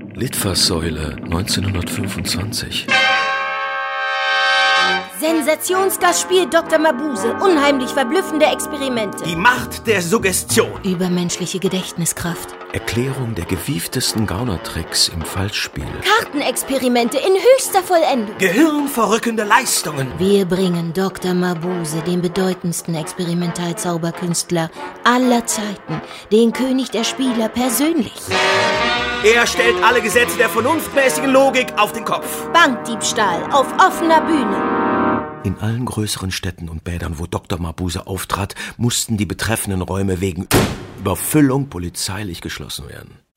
Litfaßsäule 1925. Sensationsgastspiel Dr. Mabuse. Unheimlich verblüffende Experimente. Die Macht der Suggestion. Übermenschliche Gedächtniskraft. Erklärung der gewieftesten Gaunertricks im Falschspiel. Kartenexperimente in höchster Vollendung. Gehirnverrückende Leistungen. Wir bringen Dr. Mabuse, den bedeutendsten Experimentalzauberkünstler aller Zeiten, den König der Spieler, persönlich. Er stellt alle Gesetze der vernunftmäßigen Logik auf den Kopf. Bankdiebstahl auf offener Bühne. In allen größeren Städten und Bädern, wo Dr. Mabuse auftrat, mussten die betreffenden Räume wegen Überfüllung polizeilich geschlossen werden.